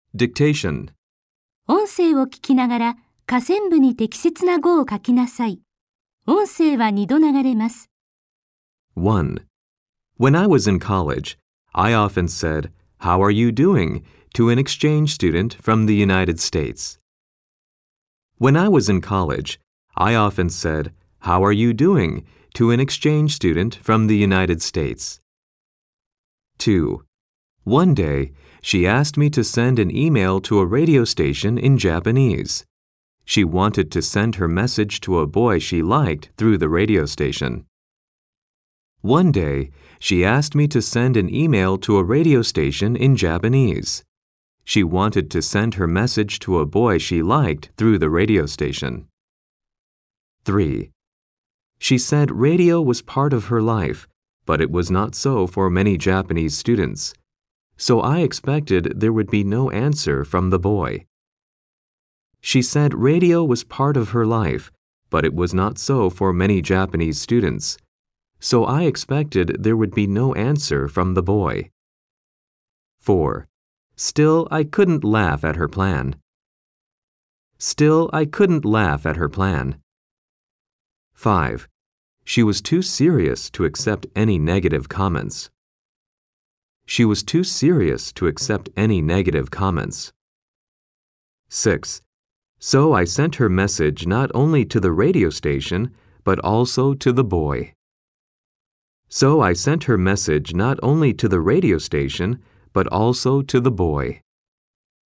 Dictation. 音声を聞きながら下線部に適切な語を書きなさい。音声は2度流れます。 1. When I was in college, I often said, "How are you doing?" to an exchange student from the United States. When I was in college, I often said, "How are you doing?" to an exchange student from the United States. 2. One day, she asked me to send an email to a radio station in Japanese. She wanted to send her message to a boy she liked through the radio station. One day, she asked me to send an email to a radio station in Japanese. She wanted to send her message to a boy she liked through the radio station. 3. She said radio was part of her life, but it was not so for many Japanese students. So I expected there would be no answer from the boy. She said radio was part of her life, but it was not so for many Japanese students. So I expected there would be no answer from the boy. 4. Still, I couldn't laugh at her plan. Still, I couldn't laugh at her plan. 5. She was too serious to accept any negative comments. She was too serious to accept any negative comments. 6. So I sent her message not only to the radio station, but also to the boy. So I sent her message not only to the radio station, but also to the boy.